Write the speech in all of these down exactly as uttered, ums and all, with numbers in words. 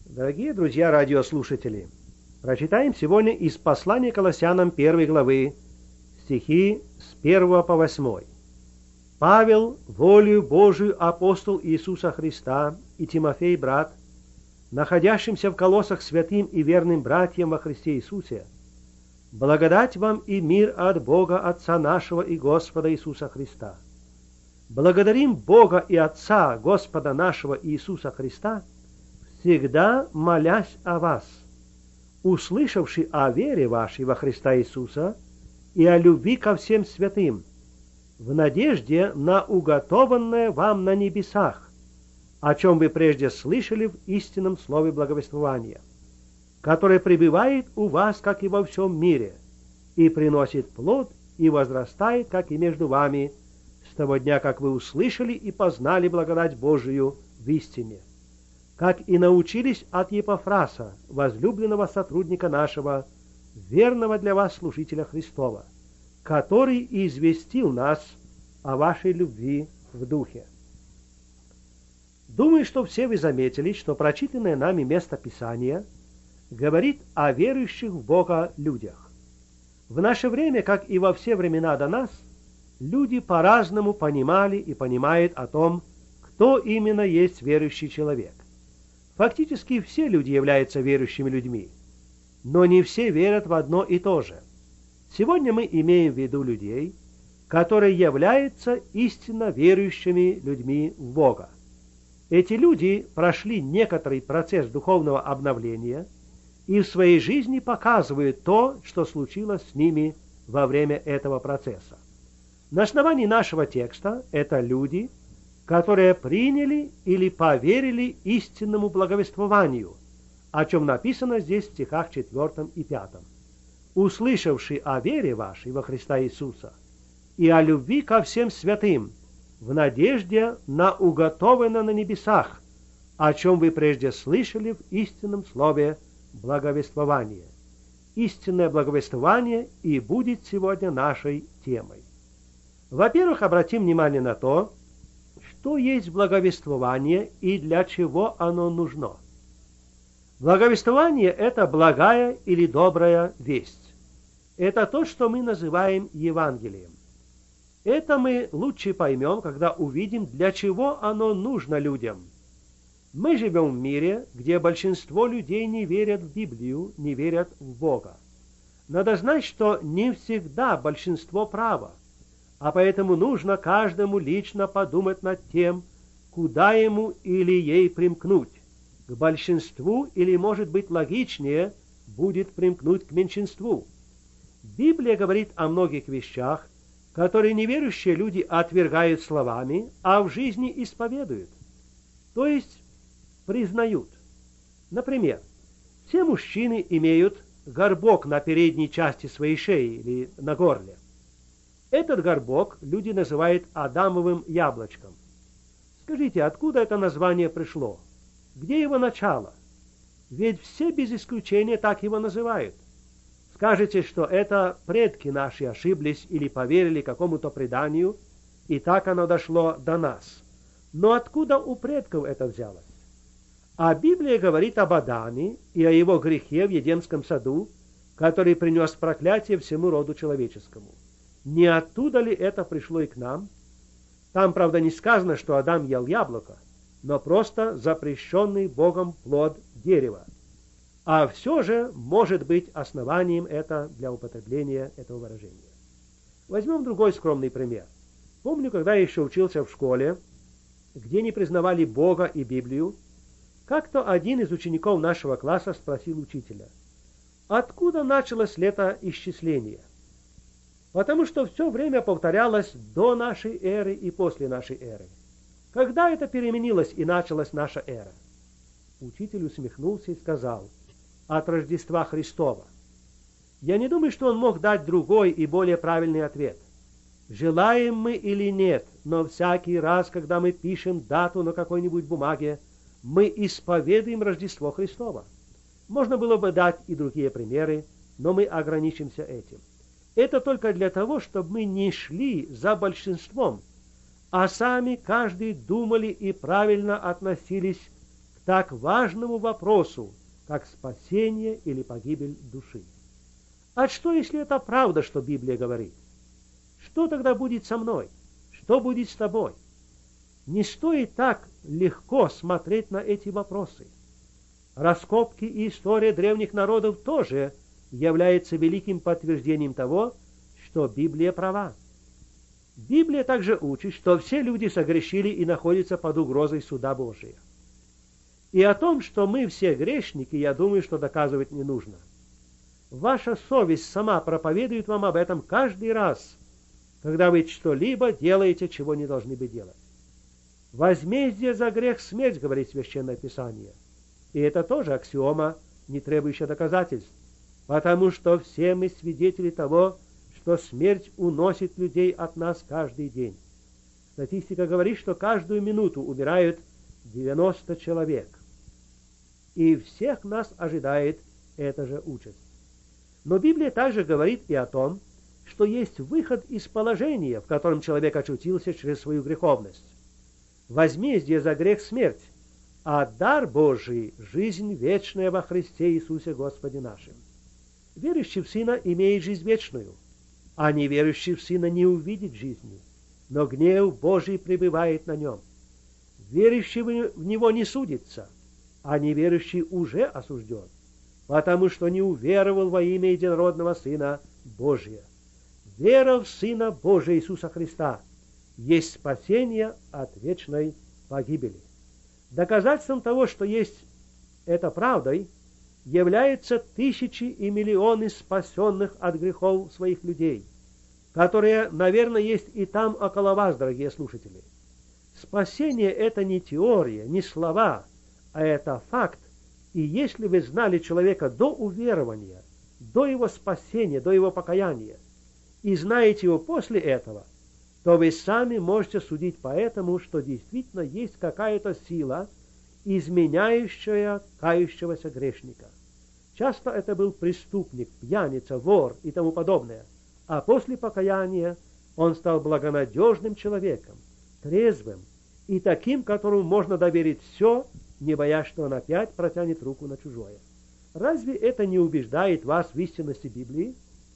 Дорогие друзья радиослушатели, прочитаем сегодня из послания Колоссянам первой главы, стихи с первого по восьмой. Павел, волею Божию апостол Иисуса Христа, и Тимофей, брат, находящимся в Колоссах святым и верным братьям во Христе Иисусе, благодать вам и мир от Бога Отца нашего и Господа Иисуса Христа. Благодарим Бога и Отца Господа нашего Иисуса Христа, всегда молясь о вас, услышавши о вере вашей во Христа Иисуса и о любви ко всем святым, в надежде на уготованное вам на небесах, о чем вы прежде слышали в истинном слове благовествования, которое пребывает у вас, как и во всем мире, и приносит плод и возрастает, как и между вами, с того дня, как вы услышали и познали благодать Божию в истине, как и научились от Епафраса, возлюбленного сотрудника нашего, верного для вас служителя Христова, который известил нас о вашей любви в духе. Думаю, что все вы заметили, что прочитанное нами место Писания говорит о верующих в Бога людях. В наше время, как и во все времена до нас, люди по-разному понимали и понимают о том, кто именно есть верующий человек. Фактически все люди являются верующими людьми, но не все верят в одно и то же. Сегодня мы имеем в виду людей, которые являются истинно верующими людьми в Бога. Эти люди прошли некоторый процесс духовного обновления и в своей жизни показывают то, что случилось с ними во время этого процесса. На основании нашего текста это люди, которые приняли или поверили истинному благовествованию, о чем написано здесь в стихах четвёртом и пятом. Услышавши о вере вашей во Христа Иисуса и о любви ко всем святым, в надежде на уготованное на небесах, о чем вы прежде слышали в истинном слове благовествования. Истинное благовествование и будет сегодня нашей темой. Во-первых, обратим внимание на то, что есть благовествование и для чего оно нужно. Благовествование – это благая или добрая весть. Это то, что мы называем Евангелием. Это мы лучше поймем, когда увидим, для чего оно нужно людям. Мы живем в мире, где большинство людей не верят в Библию, не верят в Бога. Надо знать, что не всегда большинство право, а поэтому нужно каждому лично подумать над тем, куда ему или ей примкнуть, к большинству или, может быть, логичнее будет примкнуть к меньшинству. Библия говорит о многих вещах, которые неверующие люди отвергают словами, а в жизни исповедуют, то есть признают. Например, все мужчины имеют горбок на передней части своей шеи или на горле. Этот горбок люди называют Адамовым яблочком. Скажите, откуда это название пришло? Где его начало? Ведь все без исключения так его называют. Скажете, что это предки наши ошиблись или поверили какому-то преданию, и так оно дошло до нас. Но откуда у предков это взялось? А Библия говорит об Адаме и о его грехе в Едемском саду, который принес проклятие всему роду человеческому. Не оттуда ли это пришло и к нам? Там, правда, не сказано, что Адам ел яблоко, но просто запрещенный Богом плод дерева. А все же может быть основанием это для употребления этого выражения. Возьмем другой скромный пример. Помню, когда я еще учился в школе, где не признавали Бога и Библию, как-то один из учеников нашего класса спросил учителя, откуда началось летоисчисление? Потому что все время повторялось до нашей эры и после нашей эры. Когда это переменилось и началась наша эра? Учитель усмехнулся и сказал, от Рождества Христова. Я не думаю, что он мог дать другой и более правильный ответ. Желаем мы или нет, но всякий раз, когда мы пишем дату на какой-нибудь бумаге, мы исповедуем Рождество Христово. Можно было бы дать и другие примеры, но мы ограничимся этим. Это только для того, чтобы мы не шли за большинством, а сами каждый думали и правильно относились к так важному вопросу, как спасение или погибель души. А что, если это правда, что Библия говорит? Что тогда будет со мной? Что будет с тобой? Не стоит так легко смотреть на эти вопросы. Раскопки и история древних народов тоже является великим подтверждением того, что Библия права. Библия также учит, что все люди согрешили и находятся под угрозой суда Божия. И о том, что мы все грешники, я думаю, что доказывать не нужно. Ваша совесть сама проповедует вам об этом каждый раз, когда вы что-либо делаете, чего не должны бы делать. Возмездие за грех — смерть, говорит Священное Писание. И это тоже аксиома, не требующая доказательств, потому что все мы свидетели того, что смерть уносит людей от нас каждый день. Статистика говорит, что каждую минуту умирают девяносто человек. И всех нас ожидает эта же участь. Но Библия также говорит и о том, что есть выход из положения, в котором человек очутился через свою греховность. Возмездие за грех — смерть, а дар Божий — жизнь вечная во Христе Иисусе Господе нашим. Верующий в Сына имеет жизнь вечную, а неверующий в Сына не увидит жизни, но гнев Божий пребывает на нем. Верующий в Него не судится, а неверующий уже осужден, потому что не уверовал во имя единородного Сына Божия. Вера в Сына Божия Иисуса Христа есть спасение от вечной погибели. Доказательством того, что есть это правдой, являются тысячи и миллионы спасенных от грехов своих людей, которые, наверное, есть и там около вас, дорогие слушатели. Спасение — это не теория, не слова, а это факт. И если вы знали человека до уверования, до его спасения, до его покаяния, и знаете его после этого, то вы сами можете судить по этому, что действительно есть какая-то сила, изменяющая кающегося грешника. Часто это был преступник, пьяница, вор и тому подобное, а после покаяния он стал благонадежным человеком, трезвым и таким, которому можно доверить все, не боясь, что он опять протянет руку на чужое. Разве это не убеждает вас в истинности Библии?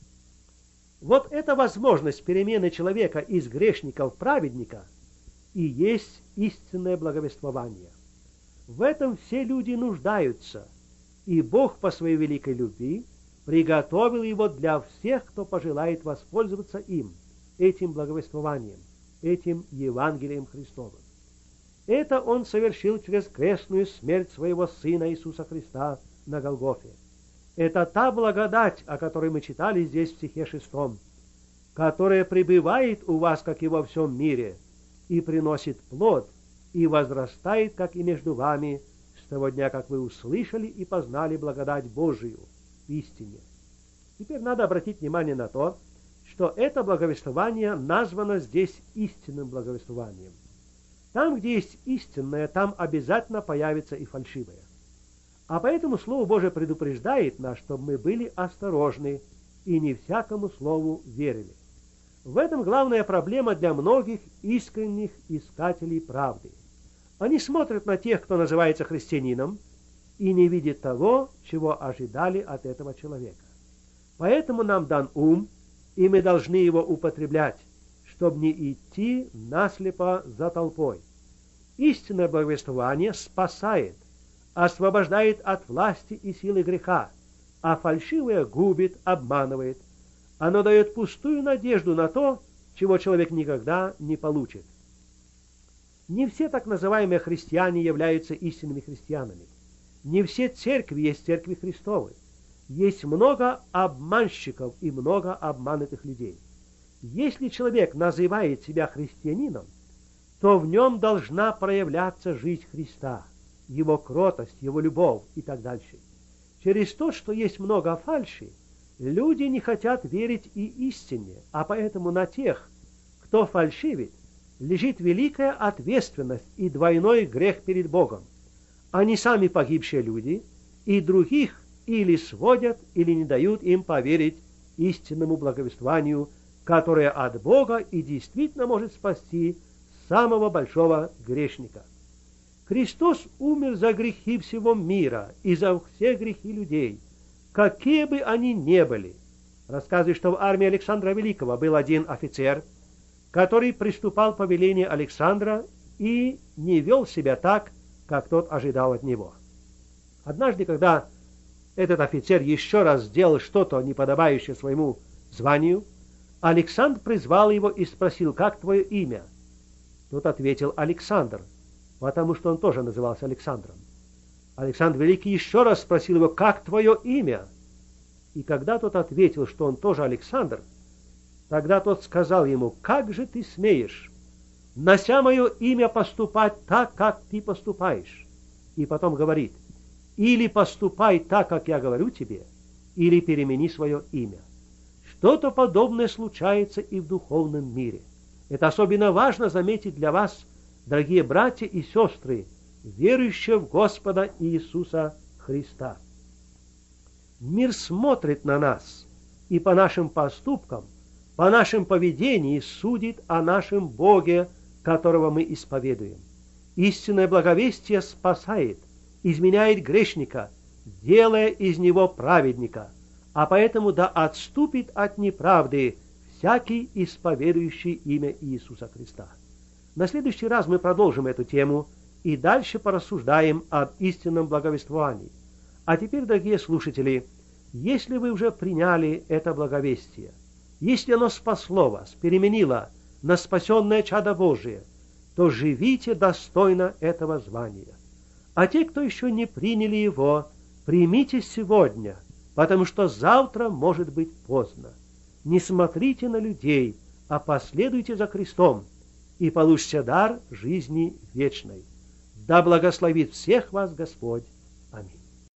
Вот эта возможность перемены человека из грешника в праведника и есть истинное благовествование. В этом все люди нуждаются, и Бог по своей великой любви приготовил его для всех, кто пожелает воспользоваться им, этим благовествованием, этим Евангелием Христовым. Это Он совершил через крестную смерть Своего Сына Иисуса Христа на Голгофе. Это та благодать, о которой мы читали здесь в стихе шестом, которая пребывает у вас, как и во всем мире, и приносит плод, и возрастает, как и между вами, с того дня, как вы услышали и познали благодать Божию в истине. Теперь надо обратить внимание на то, что это благовествование названо здесь истинным благовествованием. Там, где есть истинное, там обязательно появится и фальшивое. А поэтому Слово Божие предупреждает нас, чтобы мы были осторожны и не всякому слову верили. В этом главная проблема для многих искренних искателей правды. Они смотрят на тех, кто называется христианином, и не видят того, чего ожидали от этого человека. Поэтому нам дан ум, и мы должны его употреблять, чтобы не идти наслепо за толпой. Истинное благовествование спасает, освобождает от власти и силы греха, а фальшивое губит, обманывает. Оно дает пустую надежду на то, чего человек никогда не получит. Не все так называемые христиане являются истинными христианами. Не все церкви есть церкви Христовы. Есть много обманщиков и много обманутых людей. Если человек называет себя христианином, то в нем должна проявляться жизнь Христа, его кротость, его любовь и так дальше. Через то, что есть много фальши, люди не хотят верить и истине, а поэтому на тех, кто фальшивит, лежит великая ответственность и двойной грех перед Богом. Они сами погибшие люди, и других или сводят, или не дают им поверить истинному благовествованию, которое от Бога и действительно может спасти самого большого грешника. К Христос умер за грехи всего мира и за все грехи людей, какие бы они ни были. Рассказывает, что в армии Александра Великого был один офицер, который приступал по велению Александра и не вел себя так, как тот ожидал от него. Однажды, когда этот офицер еще раз сделал что-то неподобающее своему званию, Александр призвал его и спросил: «Как твое имя?» Тот ответил: «Александр», потому что он тоже назывался Александром. Александр Великий еще раз спросил его: «Как твое имя?» И когда тот ответил, что он тоже Александр, тогда тот сказал ему: «Как же ты смеешь, нося мое имя, поступать так, как ты поступаешь?» И потом говорит: «Или поступай так, как я говорю тебе, или перемени свое имя». Что-то подобное случается и в духовном мире. Это особенно важно заметить для вас, дорогие братья и сестры, верующие в Господа Иисуса Христа. Мир смотрит на нас и по нашим поступкам, по нашему поведению судит о нашем Боге, которого мы исповедуем. Истинное благовестие спасает, изменяет грешника, делая из него праведника, а поэтому да отступит от неправды всякий исповедующий имя Иисуса Христа. На следующий раз мы продолжим эту тему и дальше порассуждаем об истинном благовествовании. А теперь, дорогие слушатели, если вы уже приняли это благовестие, если оно спасло вас, переменило на спасенное чадо Божие, то живите достойно этого звания. А те, кто еще не приняли его, примите сегодня, потому что завтра может быть поздно. Не смотрите на людей, а последуйте за Христом, и получите дар жизни вечной. Да благословит всех вас Господь. Аминь.